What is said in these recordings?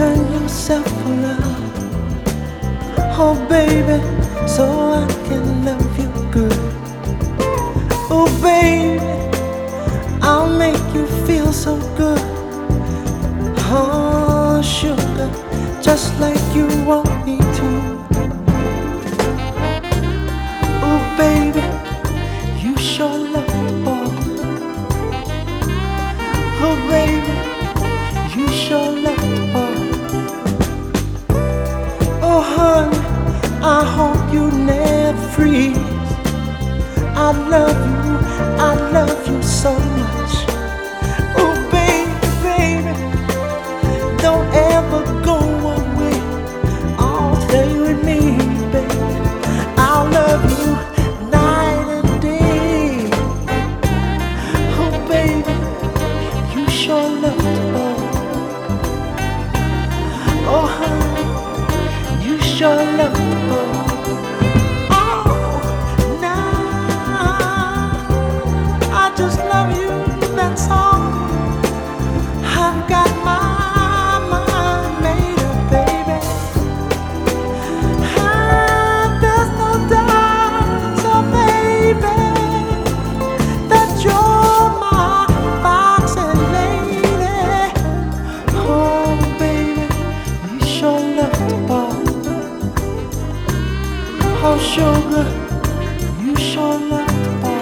turn yourself around, oh baby, so I can love you good. Oh baby, I'll make you feel so good. Oh sugar, just like you want me to. Oh baby, you sure love the ball. Oh baby, you sure love the ball. Oh honey, I hope you never freeze. I love you so much. Oh baby, baby, don't ever go away. Oh, stay with me, baby. I'll love you night and day. Oh baby, you sure love the ball. Oh honey, you sure love the ball. Just love you, that's all. I've got my mind made up, baby. And there's no doubt, so baby, that you're my boxing lady. Oh baby, you sure love the ball. Oh sugar, you sure love the ball.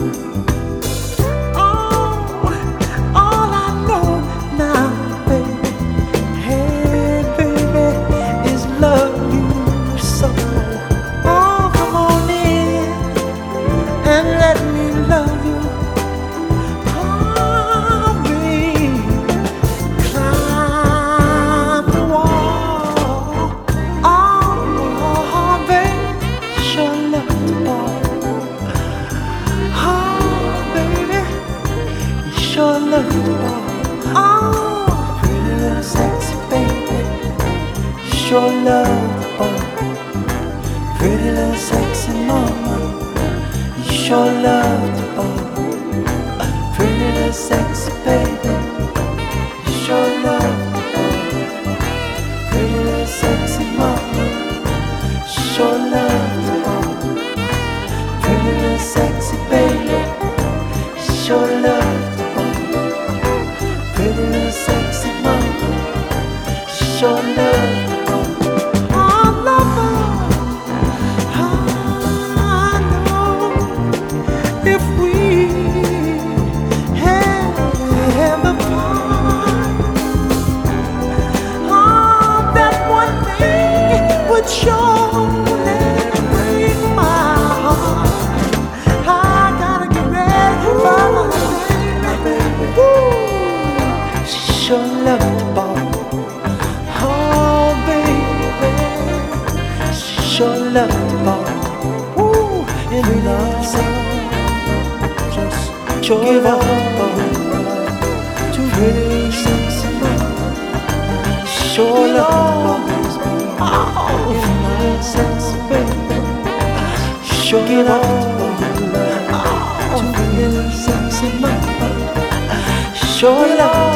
Sure love the ball. Oh, pretty little sexy baby. Sure love the ball. Pretty little sexy mama. You sure love the ball. Pretty little sexy baby. You sure love the ball. Pretty little sexy mama. Sure love the ball. Pretty little sexy baby. Sure love. Pretty little sexy mama, sure love the ball. I love her. I know if we had the fun, oh, that one thing would surely break my heart. I gotta get ready for my baby. Woo. Sure love the ball. Oh baby, she sure love the ball. Ooh, and love, just give up the ball to pretty sexy mama. Sure love the ball. Oh, sexy baby. Sure give up the ball to pretty sexy mama. Sure love.